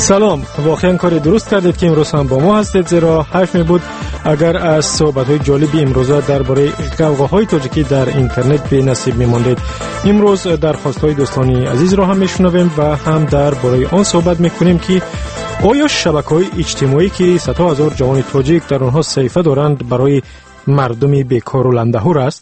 سلام، واقعا کار درست کردید که امروز هم با ما هستید، زیرا حیف می بود اگر از صحبت‌های جالبی امروزه درباره غوغاهای تاجیکی در اینترنت بی نصیب می‌ماندید. امروز درخواست‌های دوستانی عزیز را هم می‌شنویم و هم درباره آن صحبت می‌کنیم که آیا شبکه‌های اجتماعی که صدها هزار جوان تاجیک در آنها صحیفه دارند برای مردم بیکار و لندهور است؟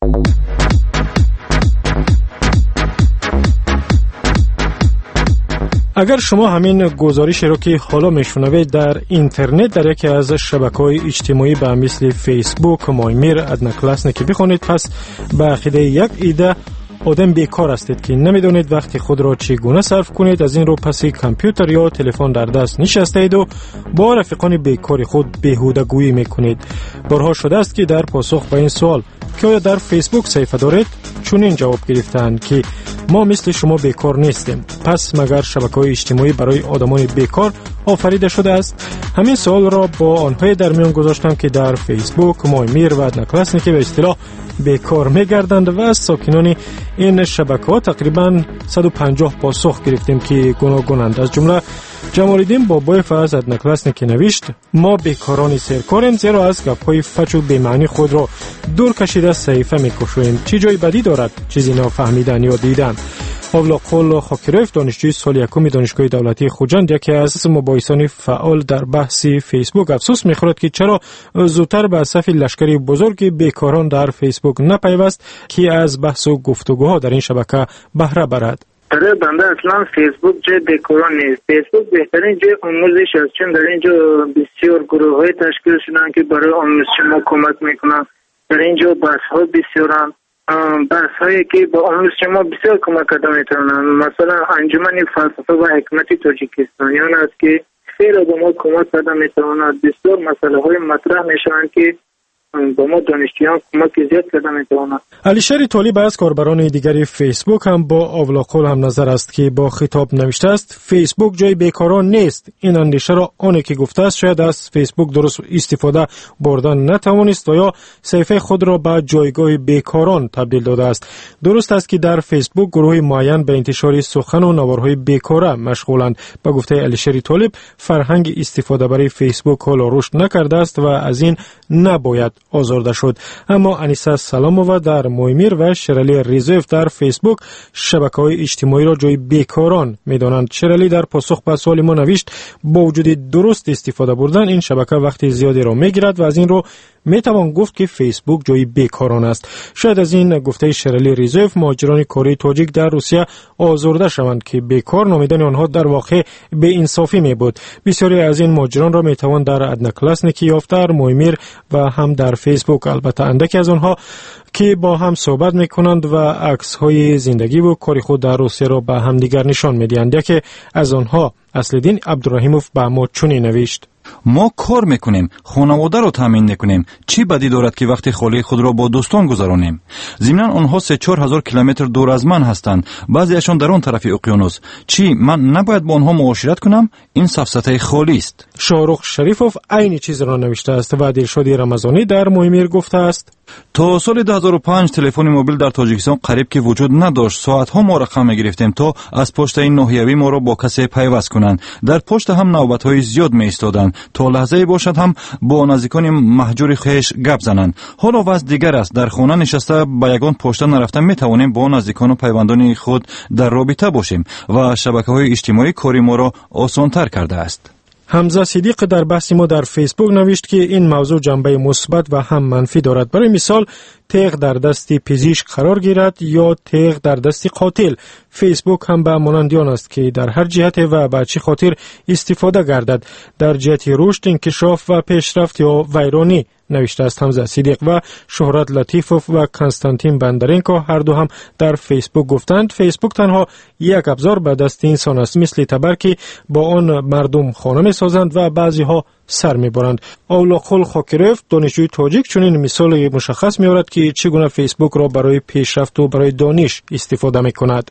اگر شما همین گزارشی رو که حالا میشنوید در اینترنت در یکی از شبکه‌های اجتماعی به مثل فیسبوک، مایمیر، ادناکلاسنیکی بخونید، پس به عقیده یک ایده آدم بیکار هستید که نمیدونید وقتی خود را چگونه صرف کنید. از این رو پس کامپیوتر یا تلفن در دست نشستید و با رفیقان بیکار خود بیهوده گویی میکنید. بارها شده است که در پاسخ به این سوال که آیا در فیسبوک صفحه دارید چنین جواب گرفتند که ما مثل شما بیکار نیستیم. پس مگر شبکه‌های اجتماعی برای آدمان بیکار آفریده شده است؟ همین سوال را با آنهای در میان گذاشتم که در فیسبوک، مایمیر و ادناکلاسنیکی به اصطلاح بیکار میگردند و از ساکنان این شبکه‌ها تقریبا 150 پاسخ گرفتیم که گوناگونند. از جمله جمال‌الدین بابایف از ادناکلاسنیکی نوشت: ما بیکارانی سرکاریم، زیرا از گپ‌های فچ و بی‌معنی خود را دور کشیده صحیفه می‌کشیم. چه جای بدی دارد چیزی نفهمیدن یا دیدن؟ اولاقل خاکیروف، دانشجوی سال یکم دانشگاه دولتی خوجند، یکی از مباحثان فعال در بحث فیسبوک، افسوس می‌خورد که چرا زودتر به صف لشکری بزرگ بیکاران در فیسبوک نپیوست که از بحث و گفتگوها در این شبکه بهره برد. برای بنده اصلا فیسبوک جای بیکاران نیست. فیسبوک بهترین جای آموزش است، چون در اینجا بسیار گروه‌های تشکیل شدن که برای آموزش ما کمک میکنن. در اینجا بحث‌ها بسیارن، بحث‌هایی که با آموزش ما بسیار کمک کرده میتونن. مثلا انجمن فلسفه و حکمت تاجیکستانیان است که خیلی به ما کمک کرده میتونن. بسیار مسائل‌های مطرح میشن که با ما دانشجویان کمک زیاد کرده میتونن. علیشری طالب از کاربران دیگری فیسبوک هم با اولاقل هم نظر است که با خطاب نوشته است: فیسبوک جای بیکاران نیست. این اندیشه را آنی که گفته است شاید از فیسبوک درست استفاده بردن نتوانست و یا صفحه خود را به جایگاه بیکاران تبدیل داده است. درست است که در فیسبوک گروه معین به انتشار سخن و نوارهای بیکاره مشغولند. به گفته علیشری طالب، فرهنگ استفاده برای فیسبوک حالا رشد نکرده است و از این نباید آزرده شد. اما انیسه سلامووا در مایمیر و شرالی ریزوف در فیسبوک شبکه‌های اجتماعی را جای بیکاران می‌دانند. شرالی در پاسخ به سوال ما نوشت: با وجود درست استفاده بردن این شبکه وقت زیادی را می‌گیرد و از این رو میتوان گفت که فیسبوک جای بیکاران است. شاید از این گفته شرالی ریزوف مهاجران کره تاجیک در روسیه آزرده شوند که بیکار نامیدن آنها در واقع بی انصافی می بود. بسیاری از این مهاجران را میتوان در ادناکلاسنیکی یافت، در مایمیر و هم در فیسبوک. البته اندکی از آنها که با هم صحبت میکنند و عکس های زندگی و کار خود در روسیه را به هم دیگر نشان میدهند. یکی از آنها اصلدین عبدالرحیموف به ما چنین نوشت: ما کار میکنیم، خانواده رو تامین میکنیم. چی بدی دارد که وقتی خالی خود را با دوستان گذرانیم؟ ضمناً آنها 3-4 هزار کیلومتر دور از من هستند، بعضیشان در آن طرف اقیانوس. چی من نباید با آنها معاشرت کنم؟ این سفسطه خالی است. شاروخ شریفوف عین چیز را نوشته است و دلشاد رمضانی در مایمیر گفته است: تا سال 2005 تلفن موبیل در تاجیکستان قریب که وجود نداشت. ساعتها ما رقم میگرفتیم تا از پشت این ناحیوی ما را با کسی پیوست کنند. در پشت هم نوبت‌های زیاد می‌ایستادند تا لحظه باشد هم با نزدیکان مهجور خویش گپ زنند. حالا وضع دیگر است. در خانه نشسته به یگان پشت نرفته می‌توانیم با نزدیکان و پیوندان خود در رابطه باشیم و شبکه‌های اجتماعی کاری ما را آسان‌تر کرده است. حمزه صدیق در بحث ما در فیسبوک نوشت که این موضوع جنبه مثبت و هم منفی دارد. برای مثال تیغ در دست پزشک قرار گیرد یا تیغ در دست قاتل. فیسبوک هم به مانندیان است که در هر جهت و به چه خاطر استفاده گردد، در جهت رشد، انکشاف و پیشرفت یا ویرانی، نوشته است حمزه صدیق. و شهرت لطیفوف و کنستانتین بندرینکو هر دو هم در فیسبوک گفتند فیسبوک تنها یک ابزار به دست انسان است، مثل تبر که با آن مردم خانه می سازند و بعضی ها سر می برند. اولاقل خاکیروف دانشجوی تاجیک چنین مثال مشخص می آورد که چگونه فیسبوک را برای پیشرفت و برای دانش استفاده می کند.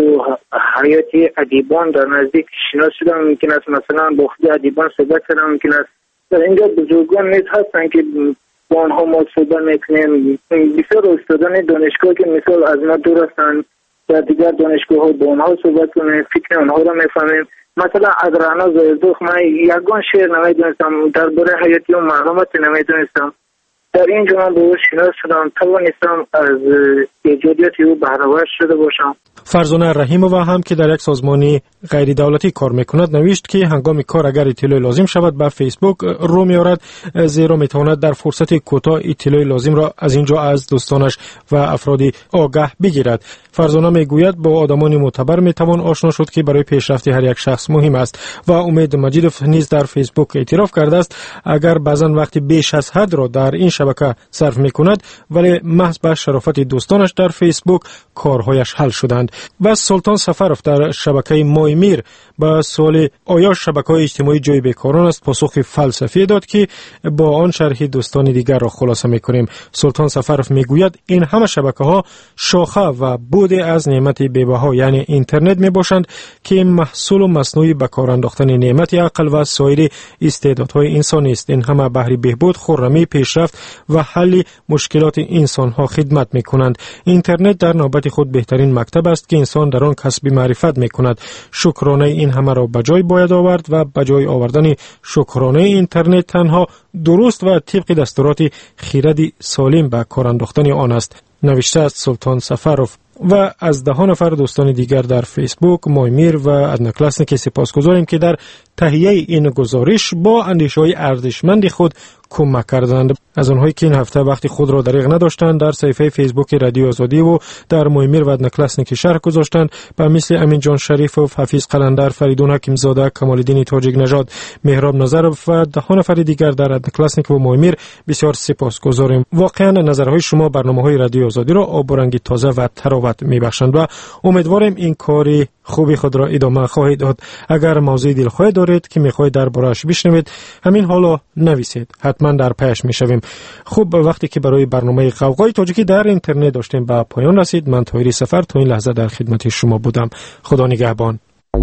حیاتی ادیبان در نزدیک شناس شدن ممکن است، مثلا با خود ادیبان صحبت کردن ممکن است. در اینجا بزرگان نیز هستن که با آنها ما صحبت میکنیم. بسیار استادان دانشگاه که مثال از ما دور هستن در دیگر دانشگاه‌ها با اونها صحبت کنیم، فکر اونها رو میفهمیم. مثلا از رانا زایدوخ من یگان شعر نمیدونستم، درباره حیاتی و معلومات نمیدونستم. در این جمعه به او شناس شدم، توانستم از ایجادیات او بهره‌ور شده باشم. فرزانه رحیمووا هم که در یک سازمانی غیر دولتی کار میکند نوشت که هنگام کار اگر اطلاع لازم شود به فیسبوک رو میارد، زیرا میتواند در فرصت کوتاه اطلاع لازم را از اینجا از دوستانش و افراد آگاه بگیرد. فرزانه میگوید با آدمان معتبر میتوان آشنا شد که برای پیشرفت هر یک شخص مهم است و امید مجیدوف نیز در فیسبوک اعتراف کرده است اگر بعضا وقتی بیش از حد را در این شبکه صرف میکند ولی محض به شرافت دوستانش در فیسبوک کارهایش حل شدند. و سلطان سفروف در شبکه مایمیر با سوال آیا شبکه‌های اجتماعی جای بیکاران است پاسخ فلسفی داد که با آن شرح دوستان دیگر را خلاصه میکنیم. سلطان سفروف میگوید این همه شبکه‌ها شاخه و بود از نعمت بی‌بها یعنی اینترنت میباشند که محصول و مصنوعی به کار انداختن نعمت عقل و سایر استعدادهای انسانی است. این همه بهر بهبود، خرمی، پیشرفت و حل مشکلات انسان‌ها خدمت میکنند. اینترنت در نوبت خود بهترین مکتب است که انسان در آن کسب معرفت میکند. شکرانه این همه را به جای باید آورد و به جای آوردن شکرانه اینترنت تنها درست و طبق دستورات خیرد سالم به کار انداختن آن است، نوشته است سلطان سفروف. و از 10 نفر دوستان دیگر در فیسبوک، مایمیر و ادناکلاسنیک سپاسگزاریم که در تهیه این گزارش با اندیشه‌های ارزشمند خود کمک کردند. از آنهایی که این هفته وقتی خود را دریغ نداشتند در صفحه فیسبوک رادیو آزادی و در مایمیر و ادناکلاسنیک شرح گذاشتند به مثل امین جان شریفوف، حفیظ قلندر، فریدون حکیم زاده، کمال الدین تاجیک نژاد، مهراب نظرов و 10 نفر دیگر در ادناکلاسنیک و مایمیر بسیار سپاسگزاریم. واقعا نظرهای شما برنامه‌های رادیو آزادی را آب و رنگ تازه و تراوت میبخشند و امیدواریم این کاری خوبی خود را ادامه خواهید داد. اگر موضوع دلخواه دارید که میخواهید درباره‌اش بشنوید، همین حالا نویسید، حتما در پیش میشویم. خوب، وقتی که برای برنامه غوغای تاجیکی در اینترنت داشتیم به پایان رسید. من طاهری سفر تا این لحظه در خدمت شما بودم. خدا نگهبان.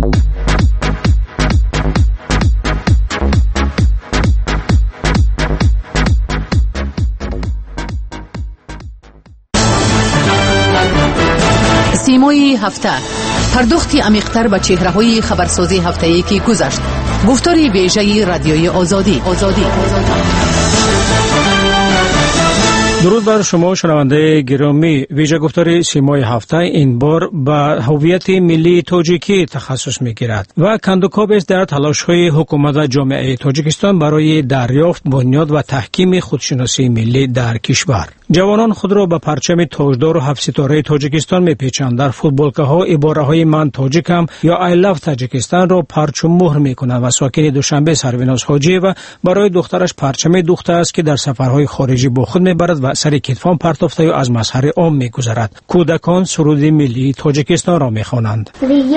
سیمای هفته، پرداختی عمیق‌تر به چهره‌های خبرسازی هفته‌ای که گذشت. گفتاری ویژه رادیوی آزادی. درود بر شما شنونده گرامی. ویژه گفتار سیمای هفته این بار به هویت ملی تاجیکی تخصص می‌گیرد و کندوکاو است در تلاش‌های حکومت و جامعه تاجیکستان برای دریافت، بنیاد و تحکیم خودشناسی ملی در کشور. جوانان خود را به پرچم تاجدار و 7 ستاره تاجیکستان می‌پیچند. در فوتبالکاها عباره‌های من تاجیکم یا I love تاجیکستان را پرچم مهر می‌کنند و ساکن دوشنبه سرویناز حاجی‌اوا برای دخترش پرچم دوخته است که در سفرهای خارجی با خود می‌برد و سر کتفان پرتافته و از مظهر عام می‌گذرد. کودکان سرود ملی تاجیکستان را می‌خوانند.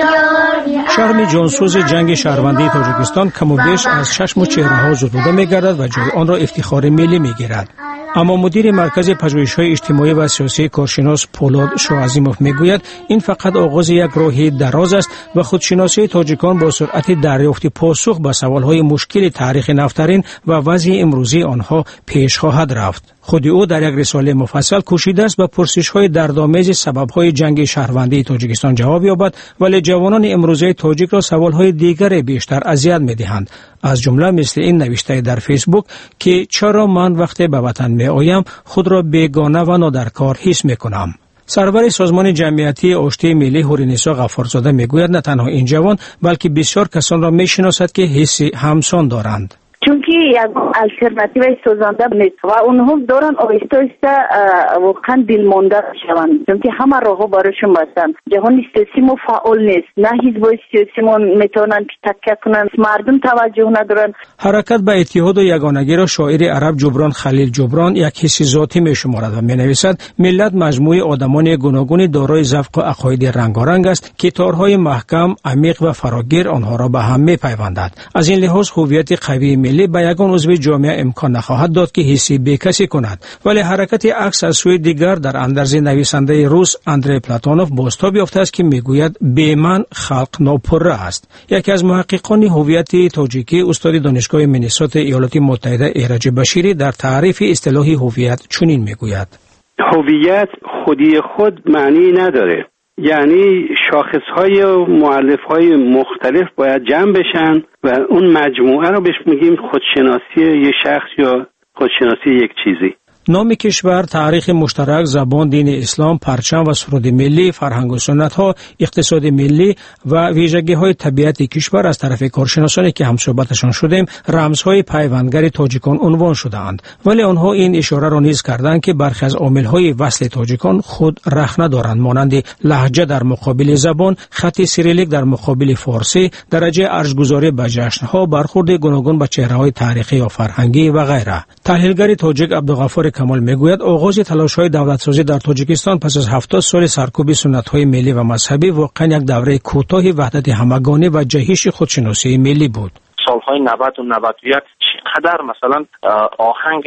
شرم جانسوز جنگ شهروندی تاجیکستان کم و بیش از چشم و چهره‌ها زدوده می‌گردد و جای آن را افتخار ملی می‌گیرد. اما مدیر مرکز پژوهش‌های اجتماعی و سیاسی کارشناس پولاد شوعظیموف میگوید این فقط آغاز یک راه دراز است و خودشناسی تاجیکان با سرعت دریافت پاسخ به سوال‌های مشکل تاریخ نفترین و وضع امروزی آنها پیش خواهد رفت. خود او در یک رساله مفصل کوشیده است به پرسش‌های دردآمیز سبب‌های جنگ شهروندی تاجیکستان جواب یابد، ولی جوانان امروزی تاجیک را سوال‌های دیگر بیشتر اذیت می‌دهند. از جمله مثل این نوشته در فیسبوک که چرا من وقتی به وطن می‌آیم خود را بیگانه و نادرکار حس می‌کنم. سرور سازمان جمعیتی آشتی ملی هورینیسا غفارزاده میگوید نه تنها این جوان بلکه بسیار کسان را میشناسد که حس همسان دارند. چون که یک الटरनेटिव سازنده نیست و اونها دارن آهسته آهسته واقعا دلمانده شوند، چون که همه راهها براشون بستن. جهان سیاسی ما فعال نیست، نه حزبای سیاسی ما میتونن تکیه کنن، مردم توجه ندارن. حرکت به اتحاد و یگانگی را شاعر عرب جبران خلیل جبران یک حس ذاتی میشمارد و مینویسد ملت مجموعه آدمان گوناگون دارای ذوق و عقاید رنگارنگ است که تارهای محکم، عمیق و فراگیر آنها را به هم میپیوندد. از این لحاظ هویت قوی ملی به یگان عضو جامعه امکان نخواهد داد که حسی بیکسی کند، ولی حرکت عکس از سوی دیگر در اندرز نویسنده روس اندری پلاتونوف بازتاب یافته است که میگوید به من خلق ناپره است. یکی از محققان هویت تاجیکی استاد دانشگاه مینیسوتا ایالات متحده ایرج بشیری در تعریف اصطلاح هویت چنین میگوید: هویت خودی خود معنی نداره. یعنی شاخص‌های و مؤلفه‌های مختلف باید جمع بشن و اون مجموعه رو بهش میگیم خودشناسی یک شخص یا خودشناسی یک چیزی. نام کشور، تاریخ مشترک، زبان، دین اسلام، پرچم و سرود ملی، فرهنگ و سنت‌ها، اقتصاد ملی و ویژگی‌های طبیعتی کشور از طرف کارشناسانی که هم صحبتشان شدیم رمزهای پیوندگر تاجیکان عنوان شده‌اند، ولی آنها این اشاره را نیز کردند که برخی از عامل‌های وصل تاجیکان خود رخ ندارند، مانند لهجه در مقابل زبان، خط سیریلیک در مقابل فارسی، درجه ارزگذاری به جشن‌ها، برخورد گوناگون با چهره‌های تاریخی یا فرهنگی و غیره. تحلیلگر تاجیک عبدالغفار کمال میگوید آغاز تلاش‌های دولت‌سازی در تاجیکستان پس از 70 سال سرکوب سنت‌های ملی و مذهبی واقعاً یک دوره کوتاه وحدت همگانی و جهش خودشناسی ملی بود. سال‌های 90 و 91 چقدر مثلا آهنگ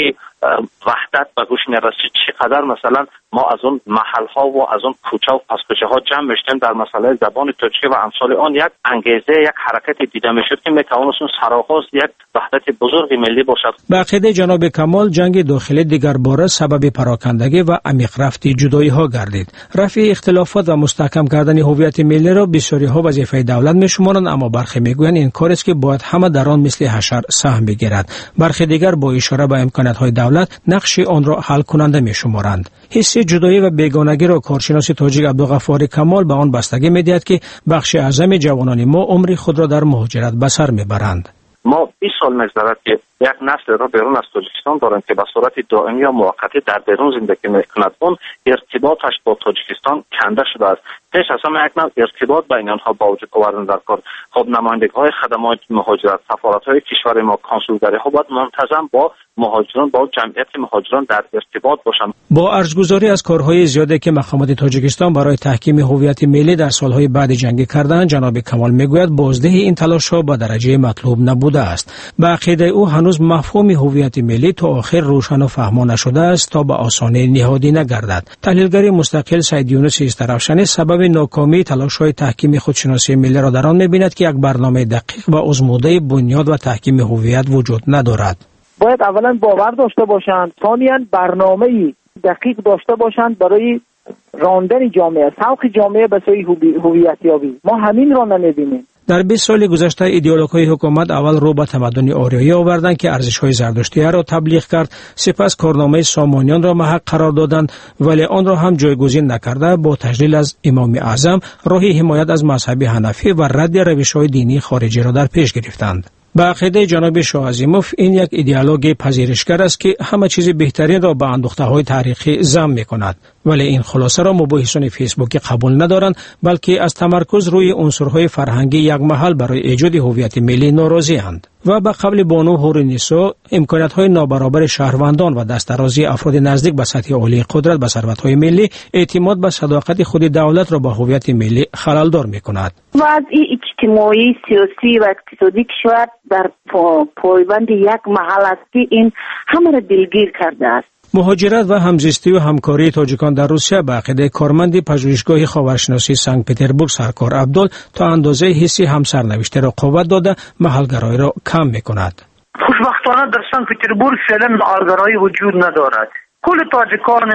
وحدت به گوش می‌رسید، چقدر مثلا ما از اون محل‌ها و از اون کوچه و پس‌کوچه‌ها جمع می‌شدیم در مسئله زبان تاجیکی و امثال آن. یک انگیزه، یک حرکتی دیده می‌شد که می‌توانست سرآغاز یک وحدت بزرگ ملی باشد. به عقیده جناب کمال جنگ داخلی دیگر باره سبب پراکندگی و عمیق رفت جدایی‌ها گردید. رفع اختلافات و مستحکم کردن هویت ملی را بسیاری‌ها وظیفه دولت می‌شمارند، اما برخی می‌گویند این کاری است که باید همه در آن مثل حشر سهم بگیرد. برخی دیگر با اشاره به امکانات‌های دولت نقش آن را حل کننده می‌شمارند. حس جدایی و بیگانگی را کارشناس تاجیک عبدالغفار کمال به آن بستگی می‌دهد که بخش اعظم جوانان ما عمر خود را در مهاجرت به سر می‌برند. ما 20 سال می‌گذرد که یک نسل را بیرون از تاجیکستان داریم که به صورت دائمی یا موقتی در بیرون زندگی می‌کند. اون ارتباطش با تاجیکستان کنده شده است. پیش از همه یک نوع ارتباط بین آنها با وجود آوردن در کار. خب نمایندگی‌های خدمات مهاجرت، سفارت‌های کشور ما، کنسولگری‌ها باید منتظم با مهاجران، با جمعیت مهاجران در ارتباط باشند. با ارزگذاری از کارهای زیادی که مقامات تاجیکستان برای تحکیم هویت ملی در سالهای بعد جنگ کردند، جناب کمال میگوید بازدهی این تلاش‌ها با درجه مطلوب نبوده است. به عقیده او هنوز مفهوم هویت ملی تا آخر روشن و فهمان نشده است تا به آسانی نهادی نگردد. تحلیلگر مستقل سید یونس استرافشانی سبب ناکامی تلاش‌های تحکیم خودشناسی ملی را در آن می‌بیند که یک برنامه دقیق و آزموده بنیاد و تحکیم هویت وجود ندارد. باید اولا باور داشته باشند، ثانیاً برنامه‌ای دقیق داشته باشند برای راندن جامعه، سوق جامعه به سوی هویتیابی. ما همین را نمی‌بینیم. در 20 سال گذشته ایدئولوژهای حکومت اول رو به تمدن آریایی آوردند که ارزش‌های زرتشتیه را تبلیغ کرد، سپس کارنامه سامانیان را محک قرار دادند، ولی آن را هم جایگزین نکرده با تجلیل از امام اعظم راهی حمایت از مذهب حنفی و رد روش‌های دینی خارجی را در پیش گرفتند. به عقیده جناب شاه عظیموف این یک ایدئولوژی پذیرشگر است که همه چیز بهترین را به اندوخته‌های تاریخی ضم می‌کند، ولی این خلاصه را مباحثان فیسبوکی قبول ندارند، بلکه از تمرکز روی عنصرهای فرهنگی یک محل برای ایجاد هویت ملی ناراضی‌اند. و به قبل بانو هورنیسو امکانات‌های نابرابر شهروندان و دسترازی افراد نزدیک به سطح عالی قدرت به ثروت‌های ملی اعتماد به صداقت خود دولت را به هویت ملی خلل‌دار می‌کند. وضع اجتماعی، سیاسی و اقتصادی کشور در پایبند یک محل است که این همه را دلگیر کرده است. مهاجرت و همزیستی و همکاری تاجیکان در روسیه به عقیده کارمند پژوهشگاه خاورشناسی سنت پترزبورگ سرکار عبدال تا اندازه حسی همسرنوشته را قوت داده محلگرایی را کم می‌کند. خوشبختانه در سنت پترزبورگ فعلا محلگرایی وجود ندارد. کل تاجیکان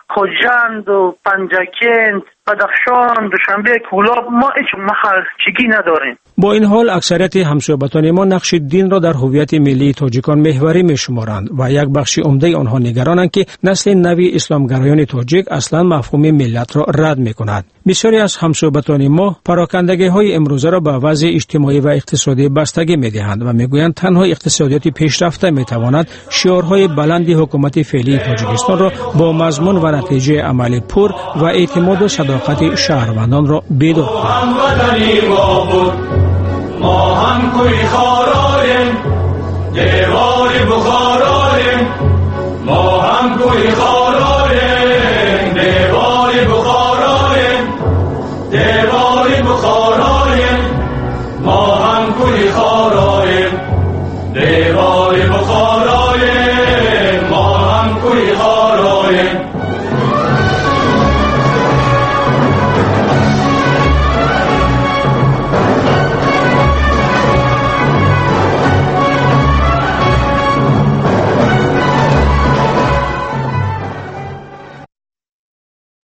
خوجند و پنجکند، بدخشان، دوشنبه، کولاب ما هیچ محلچگی نداریم. با این حال اکثریت همصحبتان ما نقش دین را در هویت ملی تاجیکان محوری می‌شمارند و یک بخش عمده آنها نگرانند که نسل نوی اسلامگرایان تاجیک اصلا مفهوم ملت را رد می‌کند. بسیاری از همصحبتان ما پراکندگی‌های امروزه را به وضع اجتماعی و اقتصادی بستگی می‌دهند و می‌گویند تنها اقتصادیات پیشرفته می‌تواند شعارهای بلند حکومت فعلی تاجیکستان را با مضمون و نتیجه عملی پر و اعتماد و صداقت شهروندان را بیدار کند. ما هم کوی خارایم دیوار بخارایم، ما هم کوی